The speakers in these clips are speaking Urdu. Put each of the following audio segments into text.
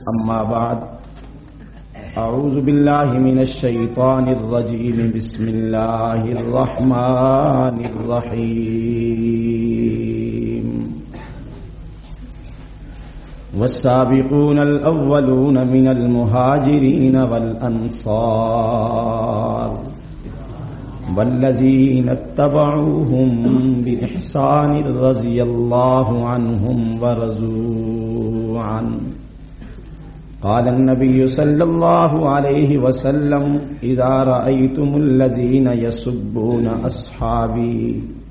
أما بعد أعوذ بالله من الشيطان الرجيم بسم الله الرحمن الرحيم والسابقون الأولون من المهاجرين والأنصار والذين اتبعوهم بإحسان رضي الله عنهم ورضوا عنه قال النبي صلى الله عليه وسلم إذا رأيتم الذين يسبون أصحابي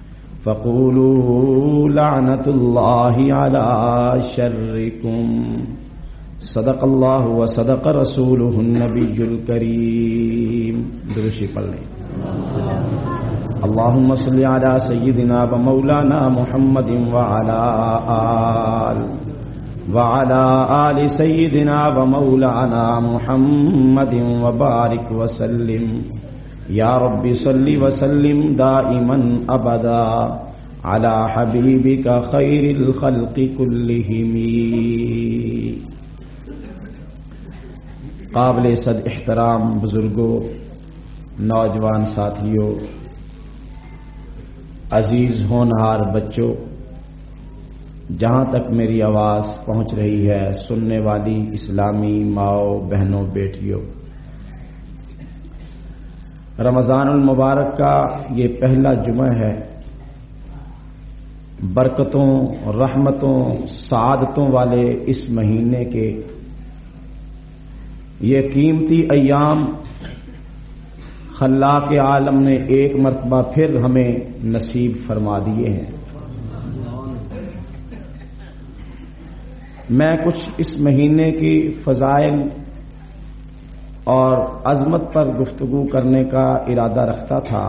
فقولوا لعنة الله على شركم صدق الله وصدق رسوله النبي الكريم. درشی پڑھ لیں. اللهم صل على سيدنا ومولانا محمد وعلى آل سيدنا ومولانا محمد وبارك وسلم يا رب صل وسلم دائما أبدا على حبيبك خير الخلق كلهم. قابل صد احترام بزرگوں، نوجوان ساتھیوں، عزیز ہونہار بچوں، جہاں تک میری آواز پہنچ رہی ہے، سننے والی اسلامی ماؤں بہنوں بیٹیوں، رمضان المبارک کا یہ پہلا جمعہ ہے. برکتوں، رحمتوں، سعادتوں والے اس مہینے کے یہ قیمتی ایام خلاق عالم نے ایک مرتبہ پھر ہمیں نصیب فرما دیے ہیں. میں کچھ اس مہینے کی فضائل اور عظمت پر گفتگو کرنے کا ارادہ رکھتا تھا،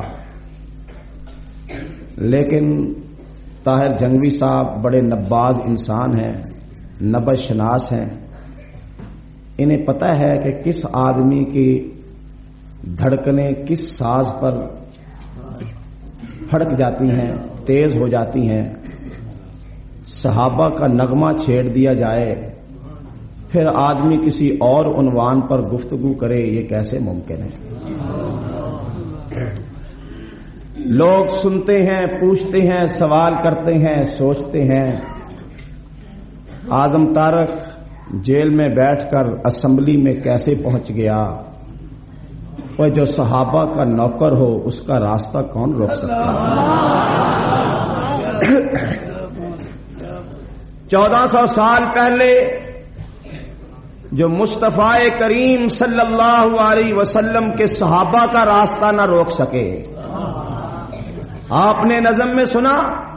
لیکن طاہر جنگوی صاحب بڑے نباز انسان ہیں، نبض شناس ہیں. انہیں پتہ ہے کہ کس آدمی کی دھڑکنیں کس ساز پر پھڑک جاتی ہیں، تیز ہو جاتی ہیں. صحابہ کا نغمہ چھیڑ دیا جائے، پھر آدمی کسی اور عنوان پر گفتگو کرے، یہ کیسے ممکن ہے؟ لوگ سنتے ہیں، پوچھتے ہیں، سوال کرتے ہیں، سوچتے ہیں. اعظم طارق جیل میں بیٹھ کر اسمبلی میں کیسے پہنچ گیا؟ اور جو صحابہ کا نوکر ہو اس کا راستہ کون روک سکتا ہے؟ 1400 سال پہلے جو مصطفیٰ کریم صلی اللہ علیہ وسلم کے صحابہ کا راستہ نہ روک سکے. آپ نے نظم میں سنا،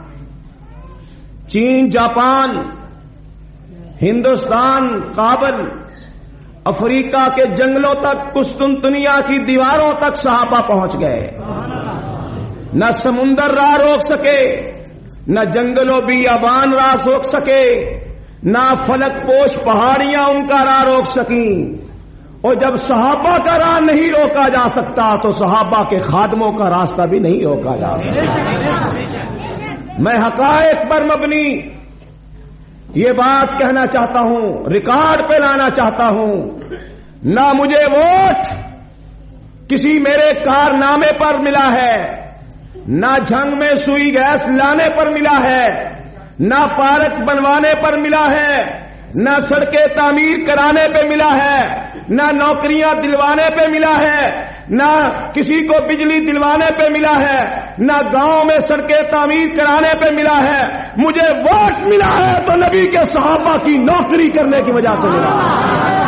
چین، جاپان، ہندوستان، کابل، افریقہ کے جنگلوں تک، قسطنطنیہ کی دیواروں تک صحابہ پہنچ گئے. نہ سمندر راہ روک سکے، نہ جنگل و بیابان راہ روک سکے، نہ فلک پوش پہاڑیاں ان کا راہ روک سکیں. اور جب صحابہ کا راہ نہیں روکا جا سکتا تو صحابہ کے خادموں کا راستہ بھی نہیں روکا جا سکتا. میں حقائق پر مبنی یہ بات کہنا چاہتا ہوں، ریکارڈ پہ لانا چاہتا ہوں. نہ مجھے ووٹ کسی میرے کارنامے پر ملا ہے، نہ جنگ میں سوئی گیس لانے پر ملا ہے، نہ پارک بنوانے پر ملا ہے، نہ سڑکیں تعمیر کرانے پہ ملا ہے، نہ نوکریاں دلوانے پہ ملا ہے، نہ کسی کو بجلی دلوانے پہ ملا ہے، نہ گاؤں میں سڑکیں تعمیر کرانے پہ ملا ہے. مجھے ووٹ ملا ہے تو نبی کے صحابہ کی نوکری کرنے کی وجہ سے ملا ہے.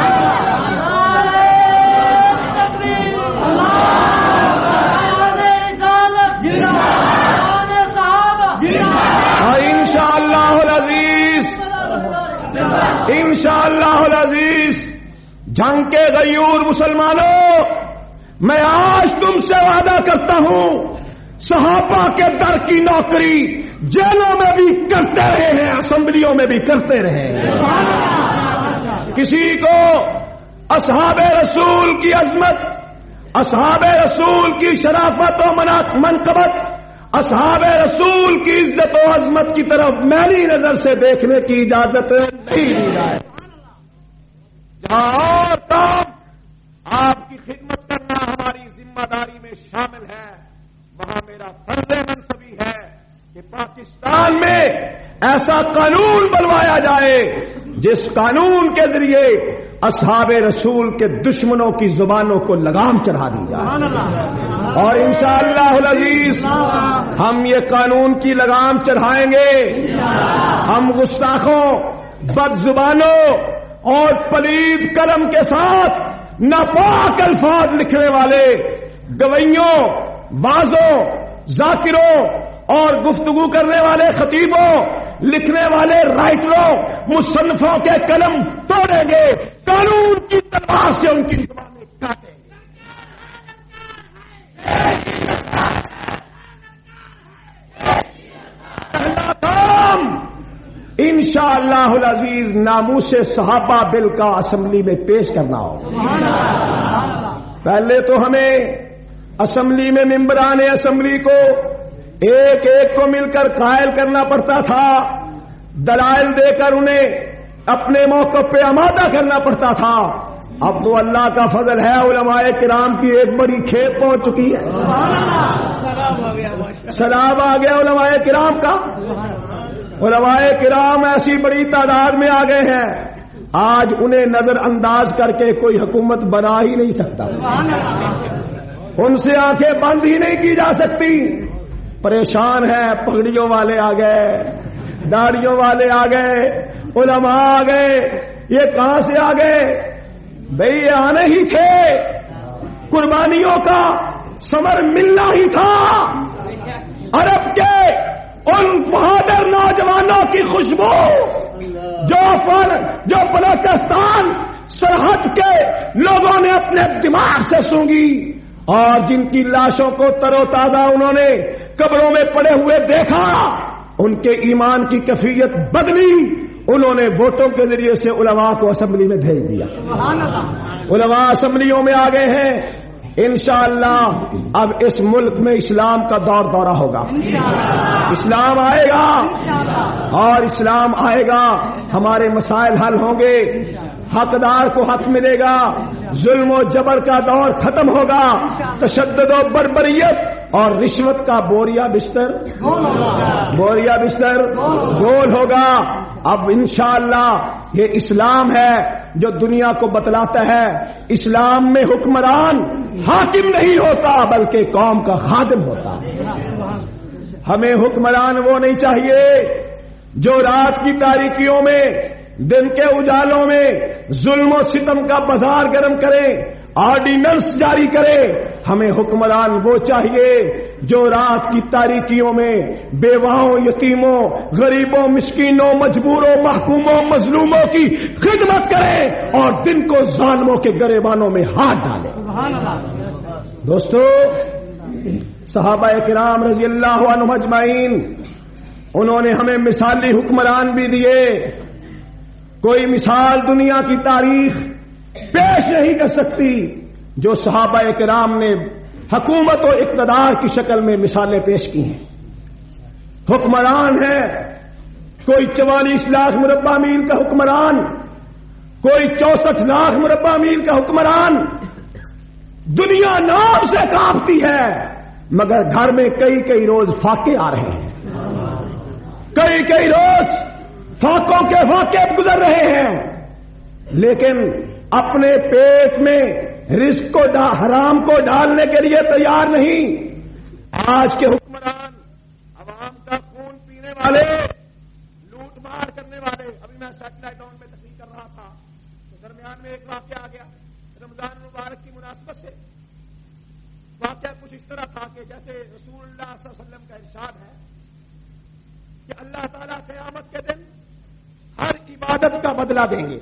انشاءاللہ العزیز جنگ کے غیور مسلمانوں، میں آج تم سے وعدہ کرتا ہوں، صحابہ کے در کی نوکری جیلوں میں بھی کرتے رہے ہیں، اسمبلیوں میں بھی کرتے رہے ہیں. کسی کو اصحاب رسول کی عظمت، اصحاب رسول کی شرافت و منقبت، اصحاب رسول کی عزت و عظمت کی طرف میری نظر سے دیکھنے کی اجازت نہیں دی جائے. جہاں اور کام آپ کی خدمت کرنا ہماری ذمہ داری میں شامل ہے، وہاں میرا فرض منصبی ہے کہ پاکستان میں ایسا قانون بنوایا جائے جس قانون کے ذریعے اصحاب رسول کے دشمنوں کی زبانوں کو لگام چڑھا دی جائے، اور انشاءاللہ العزیز ہم یہ قانون کی لگام چڑھائیں گے۔ ہم گستاخوں، بد زبانوں اور پلید قلم کے ساتھ ناپاک الفاظ لکھنے والے گویوں، بازوں، ذاکروں اور گفتگو کرنے والے خطیبوں، لکھنے والے رائٹروں، مصنفوں کے قلم توڑیں گے، قانون کی تلوار سے ان کی زبانیں کاٹیں گے۔ پہلا کام انشاءاللہ العزیز ناموس صحابہ بل کا اسمبلی میں پیش کرنا ہوگا۔ پہلے تو ہمیں اسمبلی میں ممبران اسمبلی کو ایک ایک کو مل کر قائل کرنا پڑتا تھا، دلائل دے کر انہیں اپنے موقف پہ آمادہ کرنا پڑتا تھا۔ اب تو اللہ کا فضل ہے، علماء کرام کی ایک بڑی کھیپ پہنچ چکی ہے، سلام آ گیا علماء کرام کا۔ علماء کرام ایسی بڑی تعداد میں آ گئے ہیں، آج انہیں نظر انداز کر کے کوئی حکومت بنا ہی نہیں سکتا، ان سے آنکھیں بند ہی نہیں کی جا سکتی۔ پریشان ہے، پگڑیوں والے آ گئے، داڑھیوں والے آ گئے، علماء آ گئے، یہ کہاں سے آ گئے؟ بھئی یہ آنے ہی تھے، قربانیوں کا ثمر ملنا ہی تھا۔ عرب کے ان بہادر نوجوانوں کی خوشبو جو بلوچستان سرحد کے لوگوں نے اپنے دماغ سے سونگھی، اور جن کی لاشوں کو تر و تازہ انہوں نے قبروں میں پڑے ہوئے دیکھا، ان کے ایمان کی کیفیت بدلی، انہوں نے ووٹوں کے ذریعے سے علماء کو اسمبلی میں بھیج دیا۔ علماء اسمبلیوں میں آ گئے ہیں۔ انشاءاللہ اب اس ملک میں اسلام کا دورہ ہوگا، اسلام آئے گا، اور اسلام آئے گا ہمارے مسائل حل ہوں گے، حقدار کو حق ملے گا، ظلم و جبر کا دور ختم ہوگا، تشدد و بربریت اور رشوت کا بوریا بستر گول ہوگا۔ اب انشاءاللہ یہ اسلام ہے جو دنیا کو بتلاتا ہے اسلام میں حکمران حاکم نہیں ہوتا بلکہ قوم کا خادم ہوتا ہے۔ ہمیں حکمران وہ نہیں چاہیے جو رات کی تاریکیوں میں دن کے اجالوں میں ظلم و ستم کا بازار گرم کرے، آرڈیننس جاری کرے۔ ہمیں حکمران وہ چاہیے جو رات کی تاریکیوں میں بیواؤں، یتیموں، غریبوں، مسکینوں، مجبوروں، محکوموں، مظلوموں کی خدمت کرے اور دن کو ظالموں کے گریبانوں میں ہاتھ ڈالے۔ دوستو، صحابہ کرام رضی اللہ عنہم اجمعین، انہوں نے ہمیں مثالی حکمران بھی دیے۔ کوئی مثال دنیا کی تاریخ پیش نہیں کر سکتی جو صحابہ کرام نے حکومت و اقتدار کی شکل میں مثالیں پیش کی ہیں۔ حکمران ہے، کوئی 44 لاکھ مربع میل کا حکمران، کوئی 64 لاکھ مربع میل کا حکمران۔ دنیا نام سے کانپتی ہے، مگر گھر میں کئی روز فاقے آ رہے ہیں، کئی روز فاقوں کے واقع گزر رہے ہیں، لیکن اپنے پیٹ میں رزق کو حرام کو ڈالنے کے لیے تیار نہیں۔ آج کے حکمران عوام کا خون پینے والے، لوٹ مار کرنے والے۔ ابھی میں سیٹلائٹ ڈاؤن میں تقریر کر رہا تھا تو درمیان میں ایک واقعہ آ گیا رمضان مبارک کی مناسبت سے۔ واقعہ کچھ اس طرح تھا کہ جیسے رسول اللہ صلی اللہ علیہ وسلم کا ارشاد ہے کہ اللہ تعالیٰ قیامت کے دن ہر عبادت کا بدلہ دیں گے۔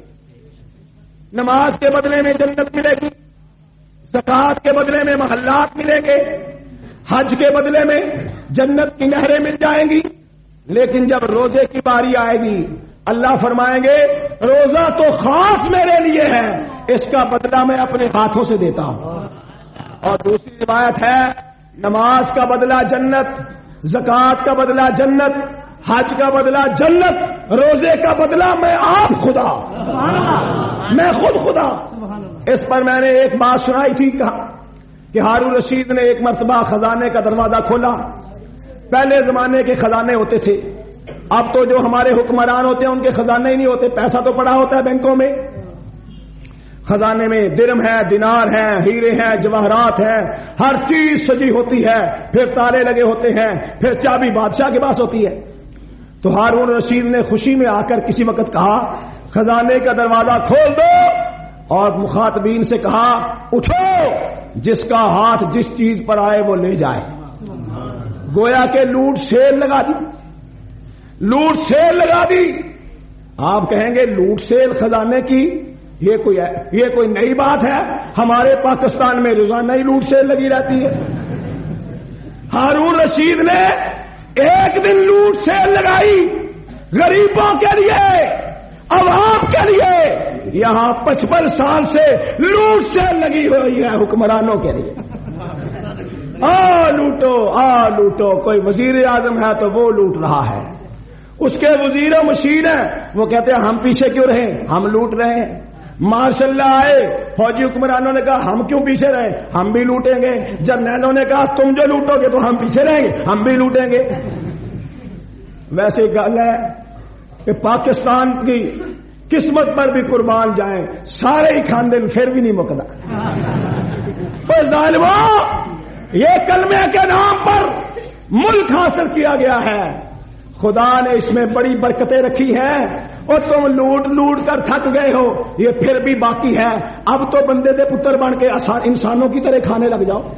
نماز کے بدلے میں جنت ملے گی، زکوٰۃ کے بدلے میں محلات ملیں گے، حج کے بدلے میں جنت کی نہریں مل جائیں گی۔ لیکن جب روزے کی باری آئے گی اللہ فرمائیں گے روزہ تو خاص میرے لیے ہے، اس کا بدلہ میں اپنے ہاتھوں سے دیتا ہوں۔ اور دوسری روایت ہے نماز کا بدلہ جنت، زکوٰۃ کا بدلہ جنت، حج کا بدلہ جنت، روزے کا بدلہ میں آپ خدا۔ میں خود خدا. اس پر میں نے ایک بات سنائی تھی، کہا کہ ہارون رشید نے ایک مرتبہ خزانے کا دروازہ کھولا. پہلے زمانے کے خزانے ہوتے تھے، اب تو جو ہمارے حکمران ہوتے ہیں ان کے خزانے ہی نہیں ہوتے، پیسہ تو پڑا ہوتا ہے بینکوں میں. خزانے میں درم ہے، دینار ہے، ہیرے ہیں، جواہرات ہیں، ہر چیز سجی ہوتی ہے، پھر تالے لگے ہوتے ہیں، پھر چابی بادشاہ کے پاس ہوتی ہے. تو ہارون رشید نے خوشی میں آ کر کسی وقت کہا خزانے کا دروازہ کھول دو، اور مخاطبین سے کہا اٹھو، جس کا ہاتھ جس چیز پر آئے وہ لے جائے. گویا کہ لوٹ سیل لگا دی، لوٹ سیل لگا دی. آپ کہیں گے لوٹ سیل خزانے کی یہ کوئی نئی بات ہے؟ ہمارے پاکستان میں روزانہ ہی لوٹ سیل لگی رہتی ہے. ہارون رشید نے ایک دن لوٹ سیل لگائی غریبوں کے لیے، عوام کے لیے. یہاں 55 سال سے لوٹ سیل لگی ہوئی ہے حکمرانوں کے لیے. لوٹو لوٹو. کوئی وزیر اعظم ہے تو وہ لوٹ رہا ہے، اس کے وزیر و مشیر ہیں وہ کہتے ہیں ہم پیچھے کیوں رہیں، ہم لوٹ رہے ہیں. ماشاء اللہ آئے فوجی حکمرانوں نے کہا ہم کیوں پیچھے رہیں، ہم بھی لوٹیں گے. جرنیلوں نے کہا تم جو لوٹو گے تو ہم پیچھے رہیں گے، ہم بھی لوٹیں گے. ویسے گل ہے کہ پاکستان کی قسمت پر بھی قربان جائیں، سارے ہی خاندان پھر بھی نہیں مکتا. ظالموں، یہ کلمے کے نام پر ملک حاصل کیا گیا ہے، خدا نے اس میں بڑی برکتیں رکھی ہیں، اور تم لوٹ لوٹ کر تھک گئے ہو، یہ پھر بھی باقی ہے. اب تو بندے دے پتر بن کے انسانوں کی طرح کھانے لگ جاؤ.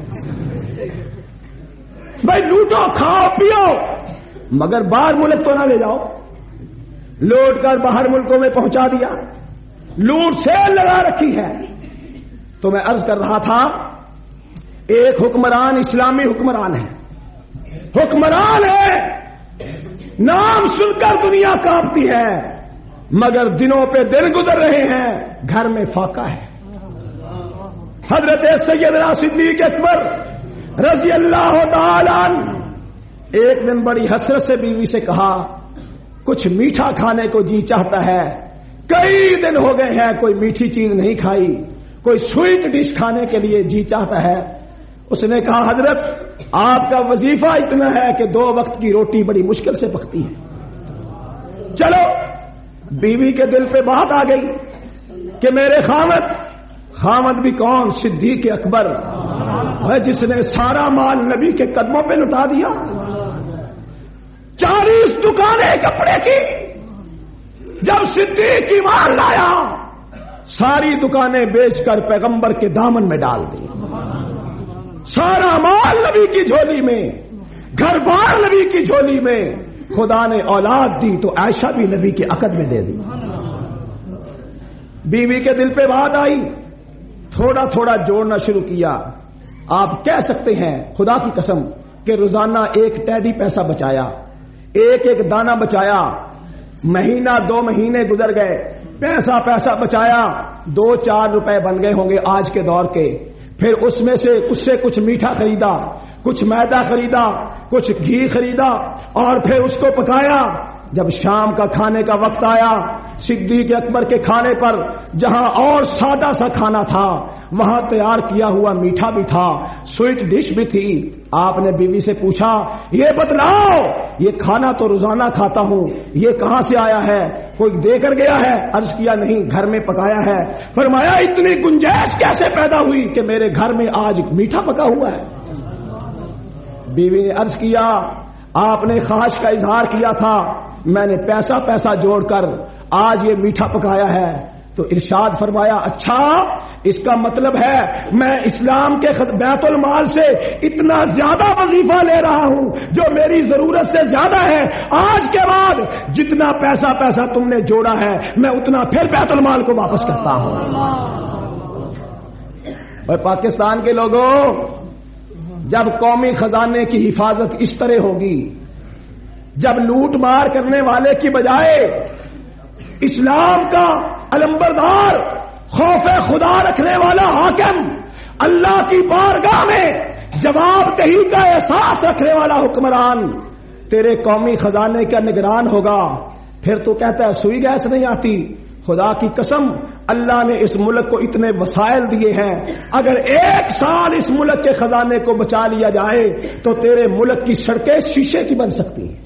بھائی لوٹو، کھاؤ پیو، مگر باہر ملک تو نہ لے جاؤ. لوٹ کر باہر ملکوں میں پہنچا دیا، لوٹ سیل لگا رکھی ہے. تو میں عرض کر رہا تھا ایک حکمران اسلامی حکمران ہے، حکمران ہے، نام سن کر دنیا کانپتی ہے، مگر دنوں پہ دن گزر رہے ہیں، گھر میں فاقہ ہے. حضرت سیدنا صدیق اکبر رضی اللہ تعالی عنہ ایک دن بڑی حسرت سے بیوی سے کہا کچھ میٹھا کھانے کو جی چاہتا ہے، کئی دن ہو گئے ہیں کوئی میٹھی چیز نہیں کھائی، کوئی سویٹ ڈش کھانے کے لیے جی چاہتا ہے. اس نے کہا حضرت آپ کا وظیفہ اتنا ہے کہ 2 وقت کی روٹی بڑی مشکل سے پکتی ہے. چلو، بیوی کے دل پہ بات آ گئی کہ میرے خامد بھی کون؟ صدیق اکبر ہے، جس نے سارا مال نبی کے قدموں پہ لٹا دیا. 40 دکانیں کپڑے کی، جب صدیق ایمان لایا ساری دکانیں بیچ کر پیغمبر کے دامن میں ڈال دی. سارا مال نبی کی جھولی میں، گھر بار نبی کی جھولی میں. خدا نے اولاد دی تو عائشہ بھی نبی کے عقد میں دے دی. بیوی کے دل پہ بات آئی، تھوڑا تھوڑا جوڑنا شروع کیا. آپ کہہ سکتے ہیں خدا کی قسم کہ روزانہ ایک ٹیڈی پیسہ بچایا، ایک ایک دانہ بچایا. مہینہ 2 مہینے گزر گئے، پیسہ بچایا، 2-4 روپے بن گئے ہوں گے آج کے دور کے. پھر اس سے کچھ میٹھا خریدا، کچھ میدا خریدا، کچھ گھی خریدا، اور پھر اس کو پکایا. جب شام کا کھانے کا وقت آیا، صدیق اکبر کے کھانے پر جہاں اور سادہ سا کھانا تھا وہاں تیار کیا ہوا میٹھا بھی تھا، سویٹ ڈش بھی تھی. آپ نے بیوی سے پوچھا یہ بتلاؤ، یہ کھانا تو روزانہ کھاتا ہوں، یہ کہاں سے آیا ہے؟ کوئی دے کر گیا ہے؟ عرض کیا نہیں، گھر میں پکایا ہے. فرمایا اتنی گنجائش کیسے پیدا ہوئی کہ میرے گھر میں آج میٹھا پکا ہوا ہے؟ بیوی نے عرض کیا آپ نے خواہش کا اظہار کیا تھا، میں نے پیسہ جوڑ کر آج یہ میٹھا پکایا ہے. تو ارشاد فرمایا اچھا، اس کا مطلب ہے میں اسلام کے بیت المال سے اتنا زیادہ وظیفہ لے رہا ہوں جو میری ضرورت سے زیادہ ہے. آج کے بعد جتنا پیسہ تم نے جوڑا ہے میں اتنا پھر بیت المال کو واپس کرتا ہوں. اور پاکستان کے لوگوں، جب قومی خزانے کی حفاظت اس طرح ہوگی، جب لوٹ مار کرنے والے کی بجائے اسلام کا علمبردار، خوف خدا رکھنے والا حاکم، اللہ کی بارگاہ میں جواب دہی کا احساس رکھنے والا حکمران تیرے قومی خزانے کا نگران ہوگا، پھر تو کہتا ہے سوئی گیس نہیں آتی. خدا کی قسم اللہ نے اس ملک کو اتنے وسائل دیے ہیں، اگر ایک سال اس ملک کے خزانے کو بچا لیا جائے تو تیرے ملک کی سڑکیں شیشے کی بن سکتی ہیں۔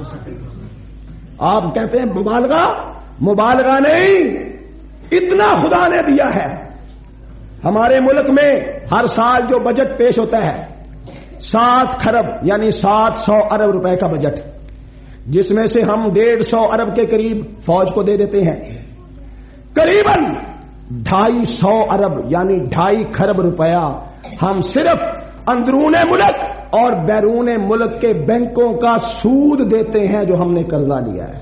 آپ کہتے ہیں مبالغہ، مبالغہ نہیں، اتنا خدا نے دیا ہے۔ ہمارے ملک میں ہر سال جو بجٹ پیش ہوتا ہے 7 کھرب یعنی 700 ارب روپے کا بجٹ، جس میں سے ہم 150 ارب کے قریب فوج کو دے دیتے ہیں، قریباً 250 ارب یعنی 2.5 کھرب روپیہ ہم صرف اندرون ملک اور بیرون ملک کے بینکوں کا سود دیتے ہیں جو ہم نے قرضہ لیا ہے،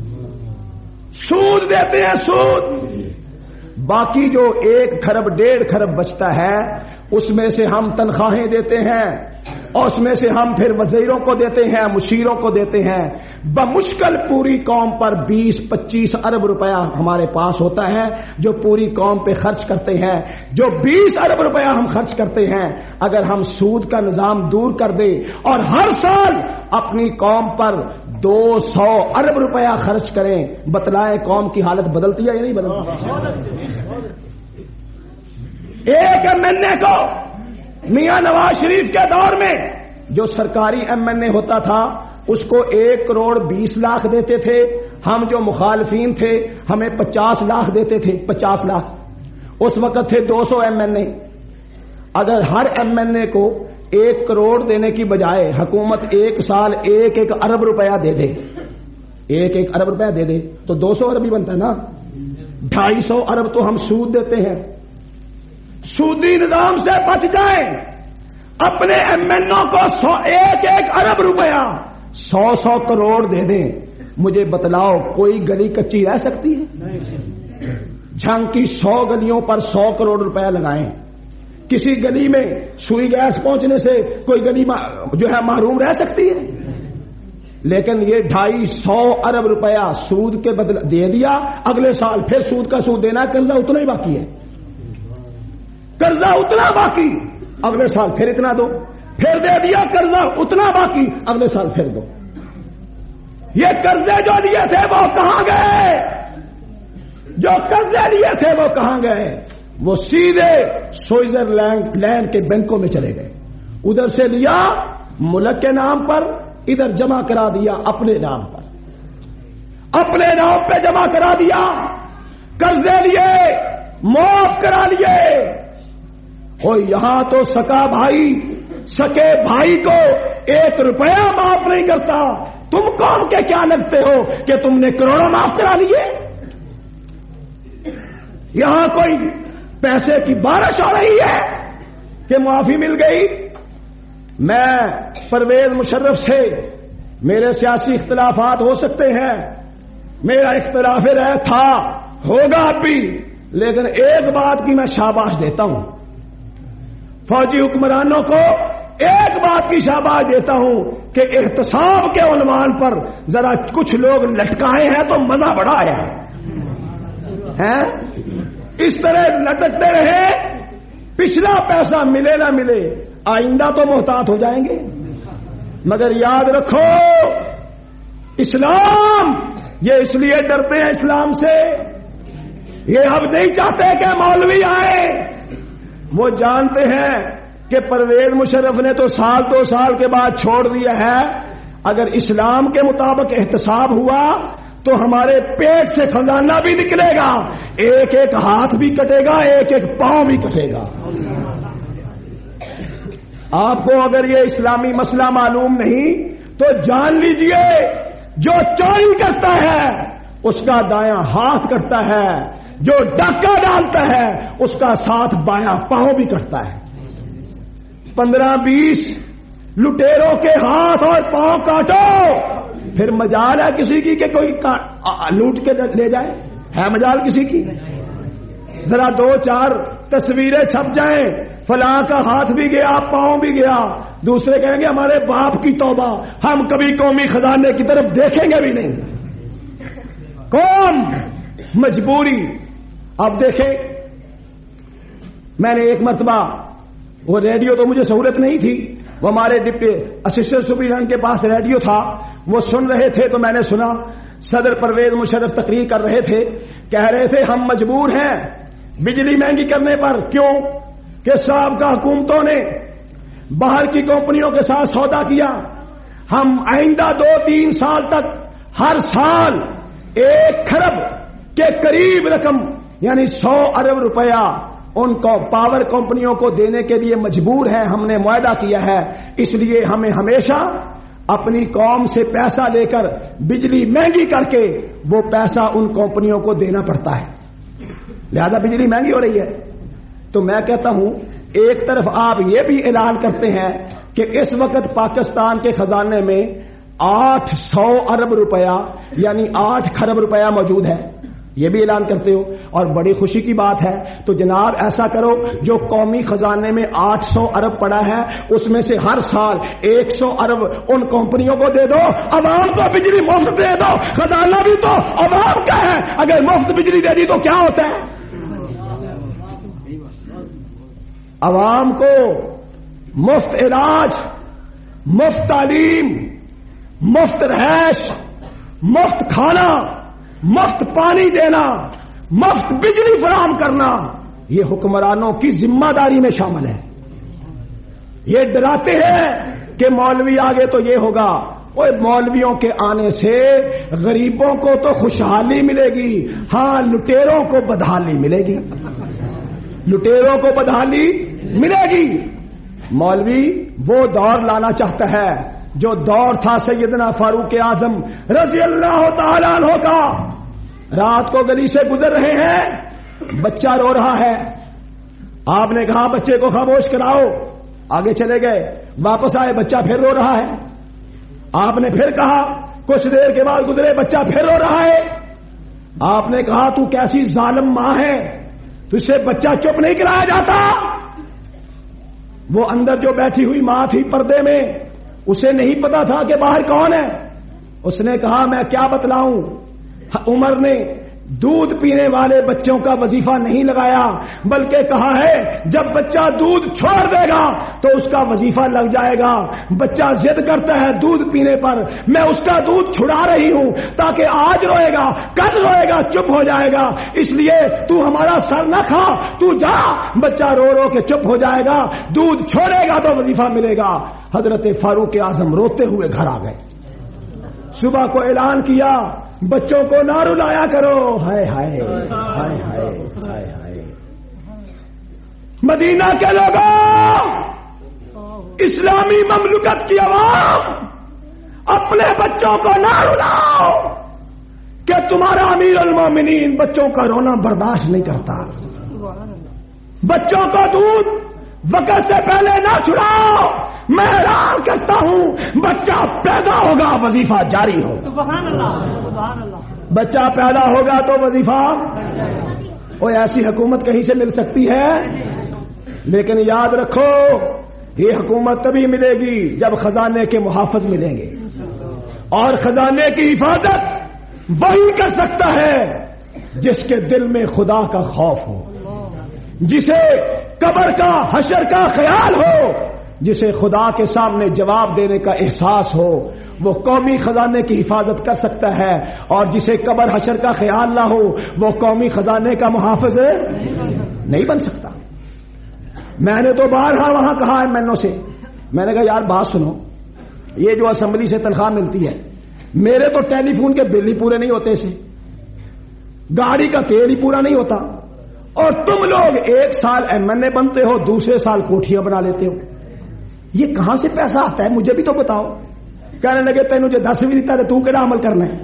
سود دیتے ہیں، سود۔ باقی جو 1 کھرب 1.5 کھرب بچتا ہے اس میں سے ہم تنخواہیں دیتے ہیں اور اس میں سے ہم پھر وزیروں کو دیتے ہیں، مشیروں کو دیتے ہیں۔ بمشکل پوری قوم پر 20-25 ارب روپیہ ہمارے پاس ہوتا ہے جو پوری قوم پہ خرچ کرتے ہیں۔ جو 20 ارب روپیہ ہم خرچ کرتے ہیں اگر ہم سود کا نظام دور کر دیں اور ہر سال اپنی قوم پر 200 ارب روپیہ خرچ کریں، بتلائیں قوم کی حالت بدلتی ہے یا نہیں بدلتی؟ ایک MNA کو میاں نواز شریف کے دور میں جو سرکاری MNA ہوتا تھا اس کو 1 کروڑ 20 لاکھ دیتے تھے، ہم جو مخالفین تھے ہمیں 50 لاکھ دیتے تھے، 50 لاکھ۔ اس وقت تھے 200 MNA۔ اگر ہر MNA کو 1 کروڑ دینے کی بجائے حکومت 1 سال 1 ارب روپیہ دے دے، 1 ارب روپیہ دے دے تو 200 ارب ہی بنتا ہے نا۔ 250 ارب تو ہم سود دیتے ہیں۔ سودی نظام سے بچ جائیں، اپنے MNO کو 1 ارب روپیہ 100 کروڑ دے دیں، مجھے بتلاؤ کوئی گلی کچی رہ سکتی ہے؟ جھنگ کی 100 گلیوں پر 100 کروڑ روپیہ لگائیں، کسی گلی میں سوئی گیس پہنچنے سے کوئی گلی جو ہے محروم رہ سکتی ہے؟ لیکن یہ 250 ارب روپیہ سود کے بدلے دے دیا، اگلے سال پھر سود کا سود دینا، قرضہ اتنا ہی باقی ہے، قرضہ اتنا باقی، اگلے سال پھر اتنا دو، پھر دے دیا قرضہ اتنا باقی، اگلے سال پھر دو۔ یہ قرضے جو لیے تھے وہ کہاں گئے؟ جو قرضے لیے تھے وہ کہاں گئے؟ وہ سیدھے سوئٹزرلینڈ کے بینکوں میں چلے گئے، ادھر سے لیا ملک کے نام پر، ادھر جمع کرا دیا اپنے نام پر، اپنے نام پہ جمع کرا دیا، قرضے لیے معاف کرا لیے۔ اور یہاں تو سکا بھائی سکے بھائی کو 1 روپیہ معاف نہیں کرتا، تم قوم کے کیا لگتے ہو کہ تم نے کروڑوں معاف کرا لیے؟ یہاں کوئی پیسے کی بارش ہو رہی ہے کہ معافی مل گئی؟ میں پرویز مشرف سے میرے سیاسی اختلافات ہو سکتے ہیں، میرا اختلاف رائے تھا، ہوگا اب بھی، لیکن ایک بات کی میں شاباش دیتا ہوں، فوجی حکمرانوں کو ایک بات کی شاباش دیتا ہوں کہ احتساب کے عنوان پر ذرا کچھ لوگ لٹکائے ہیں تو مزہ بڑا آیا ہے، اس طرح لٹکتے رہے، پچھلا پیسہ ملے نہ ملے آئندہ تو محتاط ہو جائیں گے۔ مگر یاد رکھو اسلام، یہ اس لیے ڈرتے ہیں اسلام سے، یہ اب نہیں چاہتے کہ مولوی آئے، وہ جانتے ہیں کہ پرویز مشرف نے تو 2 سال کے بعد چھوڑ دیا ہے، اگر اسلام کے مطابق احتساب ہوا تو ہمارے پیٹ سے خزانہ بھی نکلے گا، 1 ہاتھ بھی کٹے گا، 1 پاؤں بھی کٹے گا۔ آپ کو اگر یہ اسلامی مسئلہ معلوم نہیں تو جان لیجئے جو چوری کرتا ہے اس کا دایاں ہاتھ کٹتا ہے، جو ڈاکہ ڈالتا ہے اس کا ساتھ بایاں پاؤں بھی کٹتا ہے۔ 15-20 لٹیروں کے ہاتھ اور پاؤں کاٹو، پھر مجال ہے کسی کی کہ کوئی لوٹ کے لے جائے؟ ہے مجال کسی کی؟ ذرا 2-4 تصویریں چھپ جائیں، فلاں کا ہاتھ بھی گیا پاؤں بھی گیا، دوسرے کہیں گے ہمارے باپ کی توبہ، ہم کبھی قومی خزانے کی طرف دیکھیں گے بھی نہیں۔ قوم مجبوری۔ اب دیکھیں، میں نے ایک مرتبہ، وہ ریڈیو تو مجھے سہولت نہیں تھی، وہ ہمارے ڈپٹی اسسٹنٹ سپرنٹینڈنٹ کے پاس ریڈیو تھا، وہ سن رہے تھے تو میں نے سنا صدر پرویز مشرف تقریر کر رہے تھے، کہہ رہے تھے ہم مجبور ہیں بجلی مہنگی کرنے پر، کیوں کہ سابقہ حکومتوں نے باہر کی کمپنیوں کے ساتھ سودا کیا، ہم آئندہ 2-3 سال تک ہر سال 1 کھرب کے قریب رقم یعنی 100 ارب روپیہ ان کو پاور کمپنیوں کو دینے کے لیے مجبور ہیں، ہم نے معاہدہ کیا ہے، اس لیے ہمیں ہمیشہ اپنی قوم سے پیسہ لے کر بجلی مہنگی کر کے وہ پیسہ ان کمپنیوں کو دینا پڑتا ہے، لہذا بجلی مہنگی ہو رہی ہے۔ تو میں کہتا ہوں ایک طرف آپ یہ بھی اعلان کرتے ہیں کہ اس وقت پاکستان کے خزانے میں 800 ارب روپیہ یعنی 8 کھرب روپیہ موجود ہے، یہ بھی اعلان کرتے ہو، اور بڑی خوشی کی بات ہے۔ تو جناب ایسا کرو، جو قومی خزانے میں 800 ارب پڑا ہے اس میں سے ہر سال 100 ارب ان کمپنیوں کو دے دو، عوام کو بجلی مفت دے دو، خزانہ بھی تو عوام کا ہے، اگر مفت بجلی دے دی تو کیا ہوتا ہے؟ عوام کو مفت علاج، مفت تعلیم، مفت رہائش، مفت کھانا، مفت پانی دینا، مفت بجلی فراہم کرنا، یہ حکمرانوں کی ذمہ داری میں شامل ہے۔ یہ ڈراتے ہیں کہ مولوی آگے تو یہ ہوگا، وہ مولویوں کے آنے سے غریبوں کو تو خوشحالی ملے گی، ہاں لٹیروں کو بدحالی ملے گی، لٹیروں کو بدحالی ملے گی۔ مولوی وہ دور لانا چاہتا ہے جو دور تھا سیدنا فاروق اعظم رضی اللہ تعالیٰ عنہ کا۔ رات کو گلی سے گزر رہے ہیں، بچہ رو رہا ہے، آپ نے کہا بچے کو خاموش کراؤ، آگے چلے گئے، واپس آئے بچہ پھر رو رہا ہے، آپ نے پھر کہا، کچھ دیر کے بعد گزرے بچہ پھر رو رہا ہے، آپ نے کہا تو کیسی ظالم ماں ہے، تجھ سے بچہ چپ نہیں کرایا جاتا؟ وہ اندر جو بیٹھی ہوئی ماں تھی پردے میں، اسے نہیں پتا تھا کہ باہر کون ہے، اس نے کہا میں کیا بتلاؤں، عمر نے دودھ پینے والے بچوں کا وظیفہ نہیں لگایا، بلکہ کہا ہے جب بچہ دودھ چھوڑ دے گا تو اس کا وظیفہ لگ جائے گا، بچہ ضد کرتا ہے دودھ پینے پر، میں اس کا دودھ چھڑا رہی ہوں تاکہ آج روئے گا کل روئے گا چپ ہو جائے گا، اس لیے تو ہمارا سر نہ کھا، تو جا، بچہ رو رو کے چپ ہو جائے گا، دودھ چھوڑے گا تو وظیفہ ملے گا۔ حضرت فاروق اعظم روتے ہوئے گھر آ گئے، صبح کو اعلان کیا بچوں کو نہ رلایا کرو، ہائے ہائے ہائے ہائے ہائے ہائے۔ مدینہ کے لوگوں، اسلامی مملکت کی عوام، اپنے بچوں کو نہ رلاؤ کہ تمہارا امیر المومنین بچوں کا رونا برداشت نہیں کرتا، بچوں کو دودھ وقت سے پہلے نہ چھڑاؤ، میں اعلان کرتا ہوں بچہ پیدا ہوگا وظیفہ جاری ہوگا، سبحان اللہ سبحان اللہ، بچہ پیدا ہوگا تو وظیفہ، کوئی ایسی حکومت کہیں سے مل سکتی ہے؟ لیکن یاد رکھو یہ حکومت تبھی ملے گی جب خزانے کے محافظ ملیں گے، اور خزانے کی حفاظت وہی کر سکتا ہے جس کے دل میں خدا کا خوف ہو، جسے قبر کا حشر کا خیال ہو، جسے خدا کے سامنے جواب دینے کا احساس ہو، وہ قومی خزانے کی حفاظت کر سکتا ہے، اور جسے قبر حشر کا خیال نہ ہو وہ قومی خزانے کا محافظ نہیں بن سکتا۔ میں نے تو بارہا وہاں کہا ہے مینوں سے، میں نے کہا یار بات سنو، یہ جو اسمبلی سے تنخواہ ملتی ہے، میرے تو ٹیلی فون کے بل ہی پورے نہیں ہوتے اسے، گاڑی کا تیل ہی پورا نہیں ہوتا، اور تم لوگ ایک سال MNA بنتے ہو دوسرے سال کوٹھیاں بنا لیتے ہو، یہ کہاں سے پیسہ آتا ہے مجھے بھی تو بتاؤ۔ کہنے لگے تینوں جو 10 بھی دیتا ہے تو کیڑا عمل کرنا ہے،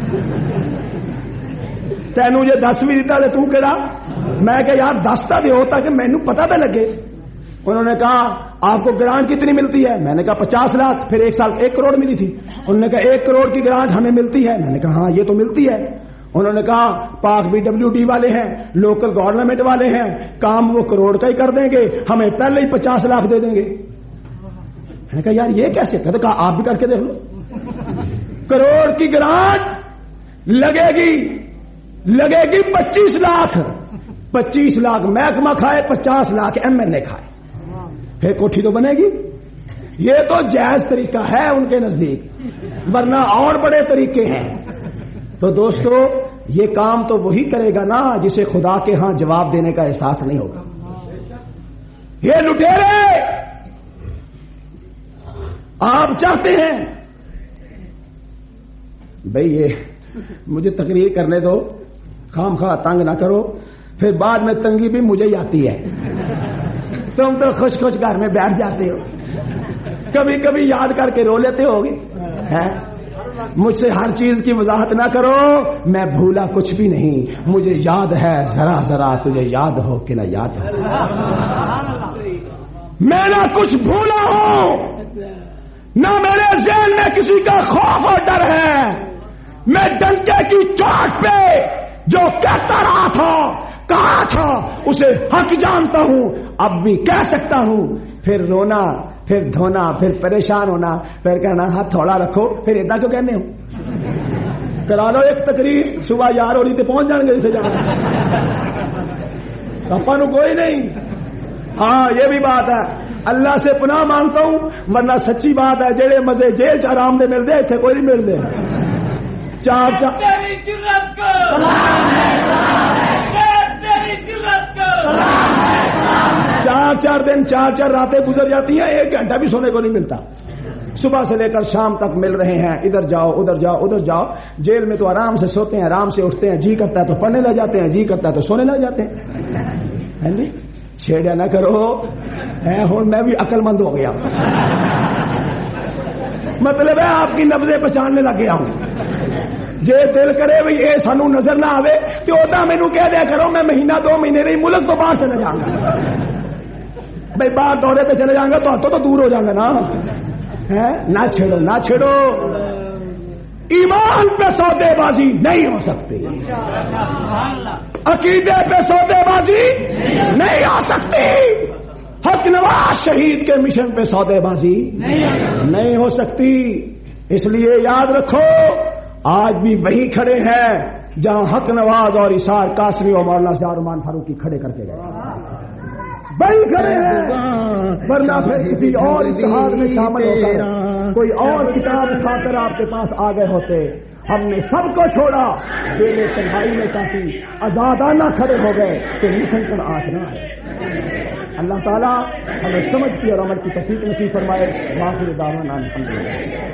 تینوں جو 10 بھی دیتا ہے تو کیڑا، میں کہ یار 10 تا دے ہوتا کہ مینوں پتا تو لگے۔ انہوں نے کہا آپ کو گرانٹ کتنی ملتی ہے؟ میں نے کہا 50 لاکھ، پھر ایک سال 1 کروڑ ملی تھی، انہوں نے کہا 1 کروڑ کی گرانٹ ہمیں ملتی ہے، میں نے کہا ہاں یہ تو ملتی ہے۔ انہوں نے کہا پاک BWD والے ہیں، لوکل گورنمنٹ والے ہیں، کام وہ کروڑ کا ہی کر دیں گے، ہمیں پہلے ہی 50 لاکھ دے دیں گے۔ میں نے کہا یار یہ کیسے؟ کہتے کہا آپ بھی کر کے دیکھ لو، کروڑ کی گرانٹ لگے گی 25 لاکھ، 25 لاکھ محکمہ کھائے، 50 لاکھ MNA کھائے، پھر کوٹھی تو بنے گی۔ یہ تو جائز طریقہ ہے ان کے نزدیک، ورنہ اور بڑے طریقے ہیں۔ تو دوستو یہ کام تو وہی کرے گا نا جسے خدا کے ہاں جواب دینے کا احساس نہیں ہوگا. یہ لٹیرے آپ چاہتے ہیں بھئی یہ مجھے تقریر کرنے دو، خام خواہ تنگ نہ کرو، پھر بعد میں تنگی بھی مجھے ہی آتی ہے. تم تو خوش خوش گھر میں بیٹھ جاتے ہو، کبھی کبھی یاد کر کے رو لیتے ہو گے. مجھ سے ہر چیز کی وضاحت نہ کرو، میں بھولا کچھ بھی نہیں، مجھے یاد ہے ذرا ذرا، تجھے یاد ہو کہ نہ یاد ہو. میں نہ کچھ بھولا ہوں، نہ میرے ذہن میں کسی کا خوف اور ڈر ہے. میں ڈنکے کی چوٹ پہ جو کہتا رہا تھا، کہا تھا، اسے حق جانتا ہوں، اب بھی کہہ سکتا ہوں. پھر رونا، پھر دھونا، پھر پریشان ہونا، پھر کہنا ہاتھ تھوڑا رکھو، پھر اتنا کیوں کہنے ہو. کرا لو ایک تقریر، صبح یار ہو رہی تھی پہنچ جان گے جسے جانا، سپا نو کوئی نہیں. ہاں یہ بھی بات ہے، اللہ سے پناہ مانگتا ہوں، ورنہ سچی بات ہے جڑے مزے جیل چ آرام دے ملتے اتنے کوئی نہیں ملتے. چار دن چار راتیں گزر جاتی ہیں، ایک گھنٹہ بھی سونے کو نہیں ملتا. صبح سے لے کر شام تک مل رہے ہیں، ادھر جاؤ ادھر جاؤ ادھر جاؤ. جیل میں تو آرام سے سوتے ہیں، آرام سے اٹھتے ہیں، جی کرتا ہے تو پڑھنے لگ جاتے ہیں، جی کرتا ہے تو سونے لگ جاتے ہیں. جی چھیڑیا نہ کرو، ہوں میں بھی عقل مند ہو گیا. مطلب ہے آپ کی نبضیں پہچاننے لگ گیا ہوں. جے دل کرے بھئی اے سانو نظر نہ آوے تو اودا مینوں کہہ دیا کرو، میں مہینہ 2 مہینے نہیں ملک تو باہر چلے جاؤں گا. بھئی باہر دورے پہ چلے جاؤں گا تو دور ہو جاؤں گا نا. نہ چھیڑو نہ چھیڑو. ایمان پہ سودے بازی نہیں ہو سکتی، عقیدے پہ سودے بازی نہیں ہو سکتی، حق نواز شہید کے مشن پہ سودے بازی نہیں ہو سکتی. اس لیے یاد رکھو آج بھی وہی کھڑے ہیں جہاں حق نواز اور اسار قاسمی اور مولانا شاہرمان فاروقی کھڑے کر کے گئے، وہی کھڑے ہیں. ورنہ پھر کسی اور اتحاد میں شامل ہو کر کوئی اور کتاب اٹھا کر آپ کے پاس آ گئے ہوتے. ہم نے سب کو چھوڑا، دل تنہائی میں کافی آزادانہ کھڑے ہو گئے تو مشن پر آسنا ہے. اللہ تعالیٰ ہمیں سمجھ کی اور عمل کی توفیق نصیب فرمائے. واخر دعوانا الحمدللہ.